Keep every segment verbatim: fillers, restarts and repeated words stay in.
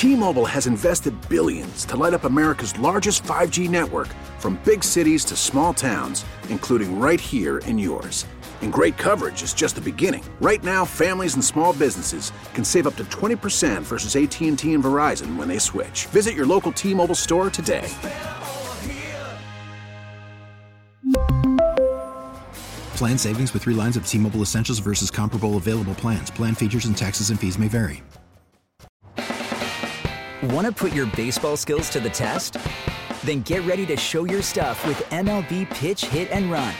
T-Mobile has invested billions to light up America's largest five G network, from big cities to small towns, including right here in yours. And great coverage is just the beginning. Right now, families and small businesses can save up to twenty percent versus A T and T and Verizon when they switch. Visit your local T-Mobile store today. Plan savings with three lines of T-Mobile Essentials versus comparable available plans. Plan features and taxes and fees may vary. Want to put your baseball skills to the test? Then get ready to show your stuff with M L B Pitch, Hit, and Run.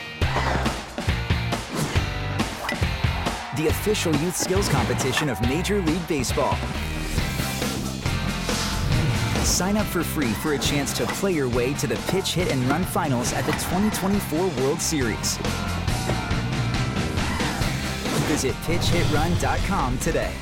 The official youth skills competition of Major League Baseball. Sign up for free for a chance to play your way to the Pitch, Hit, and Run finals at the twenty twenty-four World Series. Visit pitch hit run dot com today.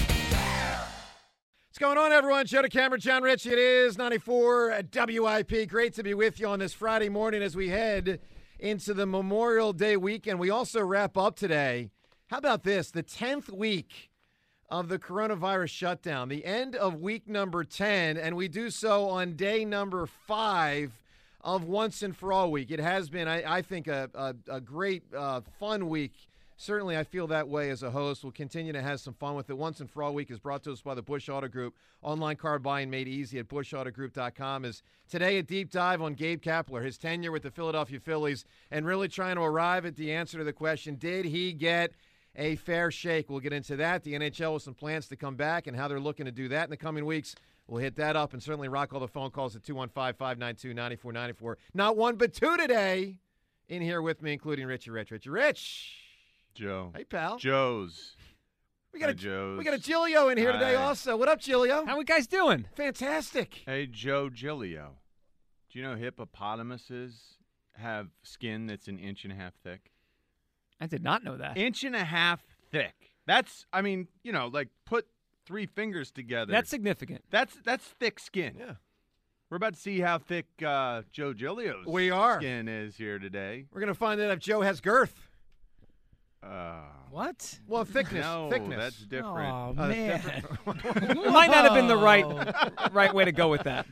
What's going on, everyone? Joe DeCamera, John Ritchie. It is ninety-four W I P. Great to be with you on this Friday morning as we head into the Memorial Day weekend. We also wrap up today. How about this? The tenth week of the coronavirus shutdown, the end of week number ten, and we do so on day number five of Once and For All week. It has been, I, I think, a, a, a great, uh, fun week. Certainly, I feel that way as a host. We'll continue to have some fun with it. Once and For All week is brought to us by the Bush Auto Group. Online car buying made easy at bush auto group dot com. Is today a deep dive on Gabe Kapler, his tenure with the Philadelphia Phillies, and really trying to arrive at the answer to the question, did he get a fair shake? We'll get into that. The N H L with some plans to come back and how they're looking to do that in the coming weeks. We'll hit that up and certainly rock all the phone calls at two one five, five nine two, nine four nine four. Not one, but two today in here with me, including Richie Rich. Richie Rich. Joe. Hey, pal. Joe's. We got Hi, a Joe's. we got a Gilio in here today Hi. also. What up, Gilio? How we guys doing? Fantastic. Hey, Joe Gilio. Do you know hippopotamuses have skin that's an inch and a half thick? I did not know that. Inch and a half thick. That's, I mean, you know, like put three fingers together. That's significant. That's that's thick skin. Yeah. We're about to see how thick uh, Joe Gilio's We are. skin is here today. We're going to find out if Joe has girth. Uh, What? Well, thickness. no, thickness. that's different. Oh, Uh, man. different. Might not have been the right right way to go with that.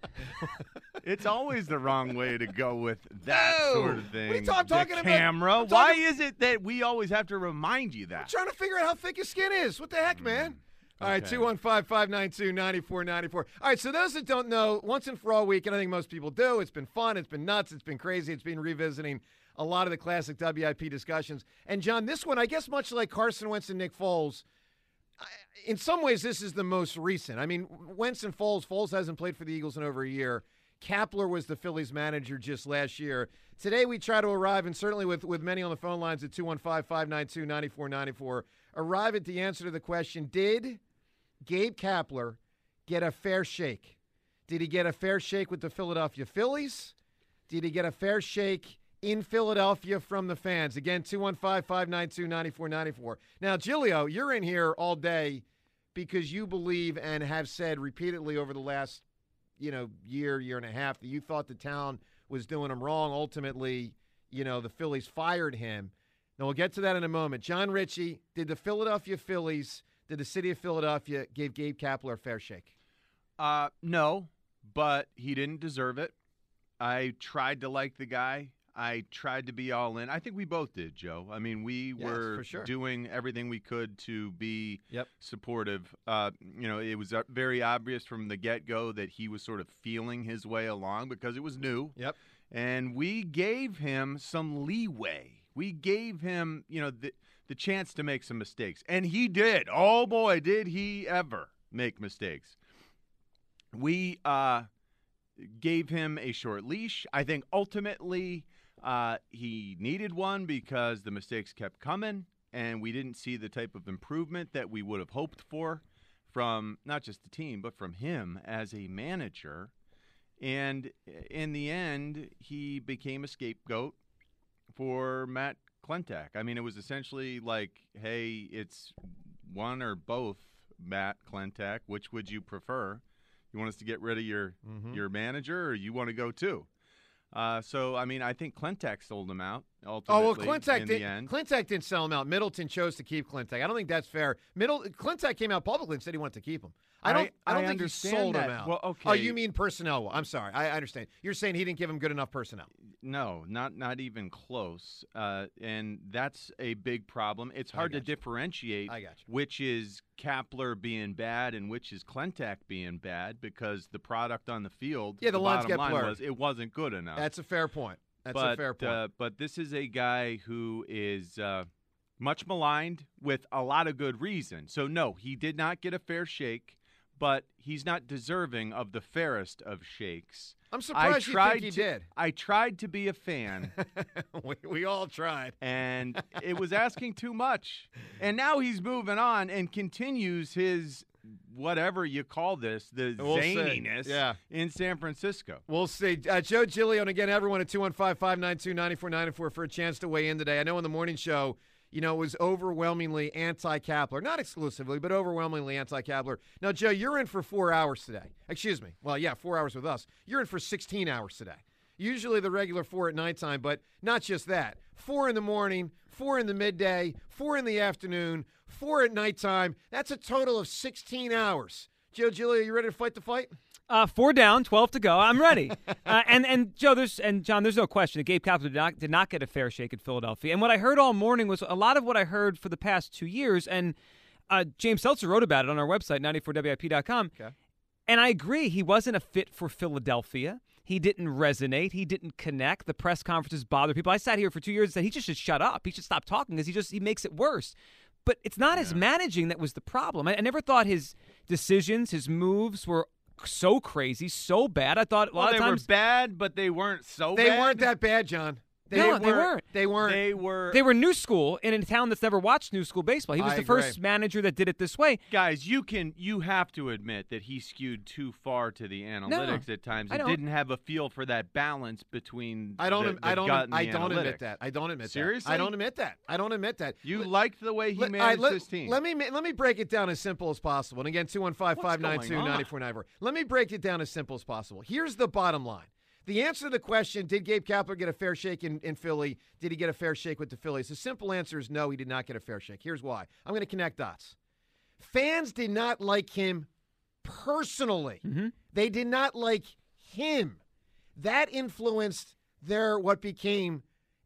It's always the wrong way to go with that No. sort of thing. What are you talk- talking the about? camera. I'm Why talking- is it that we always have to remind you I'm that? trying to figure out how thick his skin is. What the heck, man? All right, okay. two one five, five nine two, nine four nine four. All right, so those that don't know, Once and For All week, and I think most people do, it's been fun, it's been nuts, it's been crazy, it's been revisiting a lot of the classic W I P discussions. And, John, this one, I guess much like Carson Wentz and Nick Foles, I- in some ways this is the most recent. I mean, Wentz and Foles, Foles hasn't played for the Eagles in over a year. Kapler was the Phillies manager just last year. Today we try to arrive, and certainly with, with many on the phone lines at two one five, five nine two, nine four nine four, arrive at the answer to the question, did Gabe Kapler get a fair shake? Did he get a fair shake with the Philadelphia Phillies? Did he get a fair shake in Philadelphia from the fans? Again, two one five, five nine two, nine four nine four. Now, Gilio, you're in here all day because you believe and have said repeatedly over the last, you know, year, year and a half that you thought the town was doing him wrong. Ultimately, you know, the Phillies fired him. Now, we'll get to that in a moment. John Ritchie, did the Philadelphia Phillies, did the city of Philadelphia give Gabe Kapler a fair shake? Uh, no, but he didn't deserve it. I tried to like the guy. I tried to be all in. I think we both did, Joe. I mean, we Yes, were for sure. doing everything we could to be Yep. supportive. Uh, you know, it was uh, very obvious from the get-go that he was sort of feeling his way along because it was new. Yep. And we gave him some leeway. We gave him, you know, the, the chance to make some mistakes. And he did. Oh, boy, did he ever make mistakes. We uh, gave him a short leash. I think ultimately uh, he needed one because the mistakes kept coming, and we didn't see the type of improvement that we would have hoped for from not just the team, but from him as a manager. And in the end, he became a scapegoat for Matt Klentak. I mean, it was essentially like, hey, it's one or both, Matt Klentak. Which would you prefer? You want us to get rid of your Mm-hmm. your manager, or you want to go too? Uh, so, I mean, I think Klentak sold him out. ultimately. Oh, well, Clintack, in did, the end. Clintack didn't sell him out. Middleton chose to keep Clintack. I don't think that's fair. Middle Clintack came out publicly and said he wanted to keep him. I don't. I, I- don't I think he understand sold that. him out. Well, Oh, okay. you mean personnel? I'm sorry. I, I understand. You're saying he didn't give him good enough personnel. No, not not even close. Uh, and that's a big problem. It's hard to got you. differentiate I got you. which is Kapler being bad and which is Clintack being bad because the product on the field, Yeah, the lines bottom get line blurred. was it wasn't good enough. That's a fair point. That's but, a fair point. Uh, but this is a guy who is uh, much maligned with a lot of good reason. So, no, he did not get a fair shake, but he's not deserving of the fairest of shakes. I'm surprised I you tried think he to, did. I tried to be a fan, we, we all tried. and it was asking too much. And now he's moving on and continues his whatever you call this, the We'll see. zaniness Yeah. in San Francisco. We'll see. Uh, Joe Giglio, and again, everyone at two one five, five nine two, nine four nine four for a chance to weigh in today. I know in the morning show, you know, it was overwhelmingly anti-Kapler. Not exclusively, but overwhelmingly anti-Kapler. Now, Joe, you're in for four hours today. Excuse me. Well, yeah, four hours with us. You're in for sixteen hours today. Usually the regular four at nighttime, but not just that. Four in the morning, four in the midday, four in the afternoon, four at nighttime. That's a total of sixteen hours. Joe Giglio, you ready to fight the fight? Uh, four down, twelve to go. I'm ready. uh, and and Joe, there's and John, there's no question that Gabe Kapler did not did not get a fair shake at Philadelphia. And what I heard all morning was a lot of what I heard for the past two years. And uh, James Seltzer wrote about it on our website, ninety-four W I P dot com. Okay. And I agree, he wasn't a fit for Philadelphia. He didn't resonate. He didn't connect. The press conferences bothered people. I sat here for two years and said he just should shut up. He should stop talking because he just he makes it worse. But it's not his managing that was the problem. I, I never thought his decisions, his moves were so crazy, so bad. I thought a Well, lot they of times were bad, but they weren't so They bad. weren't that bad, John. They No, weren't, they weren't. They weren't. They were. they were new school in a town that's never watched new school baseball. He was I the agree. first manager that did it this way. Guys, you can you have to admit that he skewed too far to the analytics at times. I He don't. didn't have a feel for that balance between I don't. the, the I don't. gut and I the don't admit analytics. that. I don't admit Seriously? that. I don't admit that. I don't admit that. You Let- liked the way he let, all managed right, let, his team. Let me ma- let me break it down as simple as possible. And again, two one five, five nine two, nine four nine four. Let me break it down as simple as possible. Here's the bottom line. The answer to the question, did Gabe Kapler get a fair shake in, in Philly? Did he get a fair shake with the Phillies? The simple answer is no, he did not get a fair shake. Here's why. I'm going to connect dots. Fans did not like him personally. Mm-hmm. They did not like him. That influenced their what became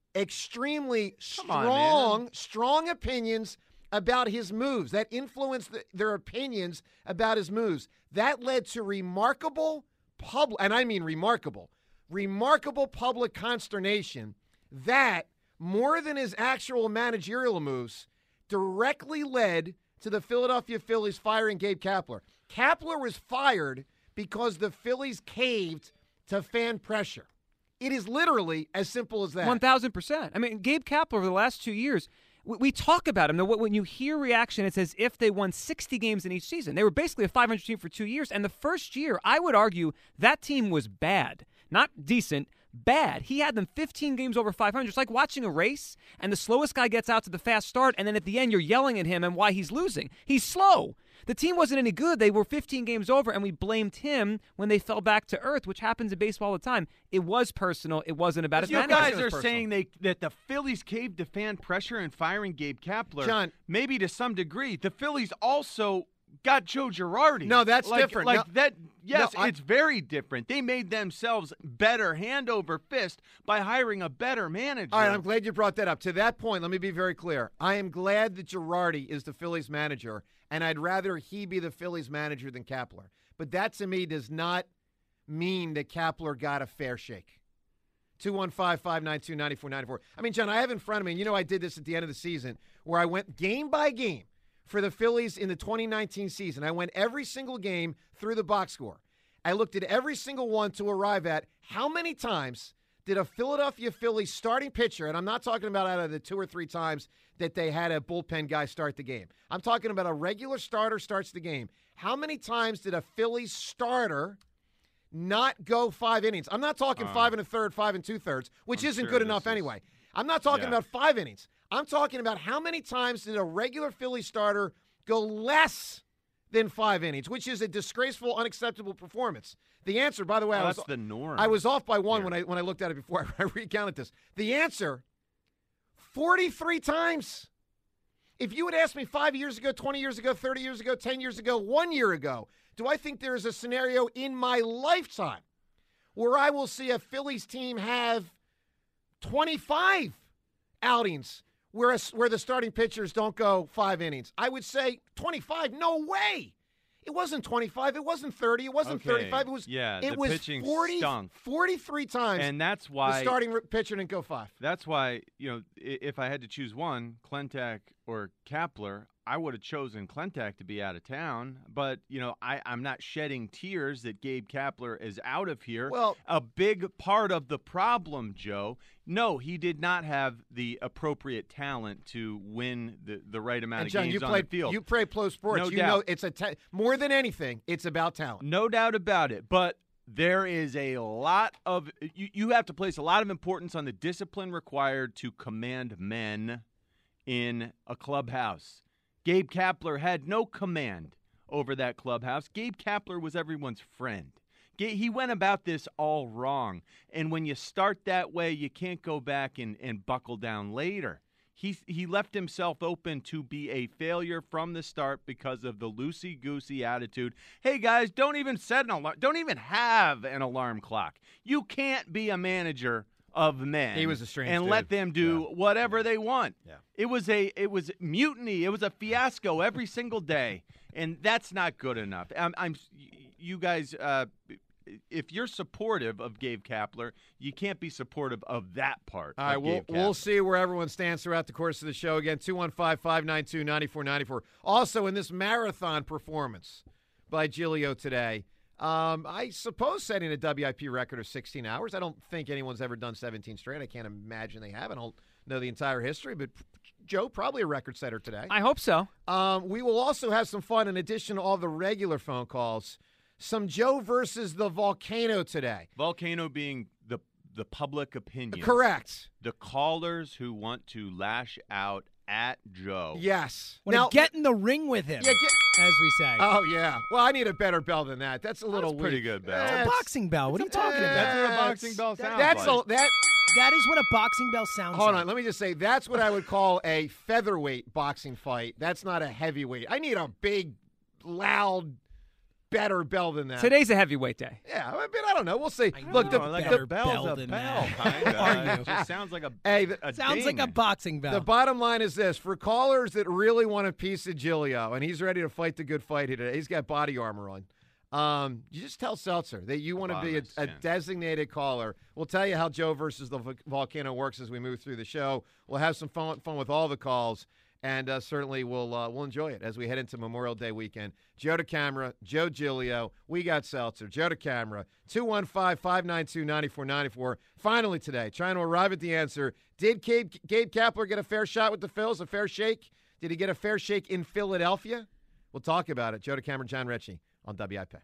extremely Come on, strong, man. strong opinions about his moves. That influenced the, their opinions about his moves. That led to remarkable public, and I mean remarkable, remarkable public consternation that, more than his actual managerial moves, directly led to the Philadelphia Phillies firing Gabe Kapler. Kapler was fired because the Phillies caved to fan pressure. It is literally as simple as that. One thousand percent. I mean, Gabe Kapler over the last two years, we, we talk about him. Now, when you hear reaction, it's as if they won sixty games in each season. They were basically a five hundred team for two years, and the first year, I would argue that team was bad, not decent. Bad. He had them fifteen games over five hundred. It's like watching a race, and the slowest guy gets out to the fast start, and then at the end, you're yelling at him and why he's losing. He's slow. The team wasn't any good. They were fifteen games over, and we blamed him when they fell back to earth, which happens in baseball all the time. It was personal. It wasn't about his You management. guys was are personal. saying they that the Phillies caved to fan pressure and firing Gabe Kapler. John. Maybe to some degree. The Phillies also got Joe Girardi. No, that's like, different. Like No- that. Yes, No, I- it's very different. They made themselves better hand over fist by hiring a better manager. All right, I'm glad you brought that up. To that point, let me be very clear. I am glad that Girardi is the Phillies manager, and I'd rather he be the Phillies manager than Kapler. But that, to me, does not mean that Kapler got a fair shake. two one five, five nine two, nine four nine four. I mean, John, I have in front of me, and you know I did this at the end of the season, where I went game by game for the Phillies in the twenty nineteen season. I went every single game through the box score. I looked at every single one to arrive at how many times did a Philadelphia Phillies starting pitcher, and I'm not talking about out of the two or three times that they had a bullpen guy start the game. I'm talking about a regular starter starts the game. How many times did a Phillies starter not go five innings? I'm not talking Uh, five and a third, five and two thirds, which I'm isn't sure good this enough is- anyway. I'm not talking Yeah. about five innings. I'm talking about how many times did a regular Philly starter go less than five innings, which is a disgraceful, unacceptable performance. The answer, by the way, Well, I was that's the norm. I was off by one here. when I when I looked at it before I recounted this. The answer forty-three times. If you had asked me five years ago, twenty years ago, thirty years ago, ten years ago, one year ago, do I think there is a scenario in my lifetime where I will see a Phillies team have twenty-five outings where, a, where the starting pitchers don't go five innings? I would say twenty-five, no way. It wasn't twenty-five. It wasn't thirty. It wasn't Okay. thirty-five. It was Yeah, it the was pitching forty, stunk. forty-three times And that's the why starting r- pitcher didn't go five. That's why, you know, i- if I had to choose one, Klentak or Kapler, I would have chosen Klentak to be out of town. But, you know, I, I'm not shedding tears that Gabe Kapler is out of here. Well- a big part of the problem, Joe, no, he did not have the appropriate talent to win the, the right amount And of John, games you on played the field. you play pro sports. No you doubt. know it's a ta- more than anything, it's about talent. No doubt about it. But there is a lot of you, you have to place a lot of importance on the discipline required to command men in a clubhouse. Gabe Kapler had no command over that clubhouse. Gabe Kapler was everyone's friend. Ga- He went about this all wrong. And when you start that way, you can't go back and, and buckle down later. He he left himself open to be a failure from the start because of the loosey-goosey attitude. Hey, guys, don't even set an alarm. Don't even have an alarm clock. You can't be a manager of men. He was a strange and dude. let them do Yeah. whatever they want. Yeah. It was a it was mutiny. It was a fiasco every single day, and that's not good enough. I'm, I'm you guys. Uh, if you're supportive of Gabe Kapler, you can't be supportive of that part. All right, of we'll, Gabe we'll Kapler. see where everyone stands throughout the course of the show. Again, two one five, five nine two, nine four nine four. Also, in this marathon performance by Giglio today, um, I suppose setting a W I P record of sixteen hours. I don't think anyone's ever done seventeen straight. I can't imagine they have. I don't know the entire history, but Joe, probably a record setter today. I hope so. Um, we will also have some fun in addition to all the regular phone calls. Some Joe versus the volcano today. Volcano being the the public opinion. Correct. The callers who want to lash out at Joe. Yes. Want Now, to get in the ring with him, Yeah, get- as we say. Oh, yeah. Well, I need a better bell than that. That's a little That's pretty weak. good bell. It's That's- a boxing bell. What are you talking about? That's what a That's- boxing bell sounds That's like. a, that. That is what a boxing bell sounds Hold like. on. Let me just say that's what I would call a featherweight boxing fight. That's not a heavyweight. I need a big, loud, better bell than that. Today's a heavyweight day. Yeah, I mean, I don't know. We'll see. I Look, the, know, Oh, like better a bell's bell a than bell, that. kind Are of. you? It just sounds like a, Hey, the- a Sounds like a ding. boxing bell. the bottom line is this: for callers that really want a piece of Giglio, and he's ready to fight the good fight here today. He's got body armor on. Um, you just tell Seltzer that you want to be a, Bottomless, a yeah. designated caller. We'll tell you how Joe versus the vo- volcano works as we move through the show. We'll have some fun, fun with all the calls, and uh, certainly we'll uh, we'll enjoy it as we head into Memorial Day weekend. Joe to camera, Joe Giglio, we got Seltzer. Joe to camera, two one five, five nine two, nine four nine four. Finally today, trying to arrive at the answer. Did Gabe, Gabe Kapler get a fair shot with the Phils, a fair shake? Did he get a fair shake in Philadelphia? We'll talk about it. Joe to camera, John Ritchie on W I P.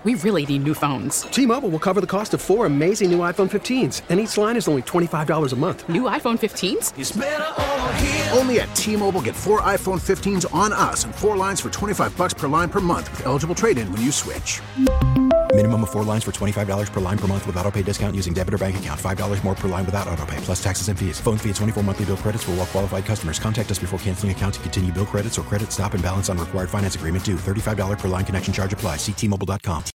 we really need new phones. T-Mobile will cover the cost of four amazing new iPhone fifteens, and each line is only twenty-five dollars a month. New iPhone fifteens? It's better over here. Only at T-Mobile, get four iPhone fifteens on us and four lines for twenty-five bucks per line per month with eligible trade-in when you switch. Minimum of four lines for twenty-five dollars per line per month with autopay discount using debit or bank account. five dollars more per line without autopay, plus taxes and fees. Phone fee at twenty-four monthly bill credits for well-qualified customers. Contact us before canceling account to continue bill credits or credit stop and balance on required finance agreement due. thirty-five dollars per line connection charge applies. See T Mobile dot com.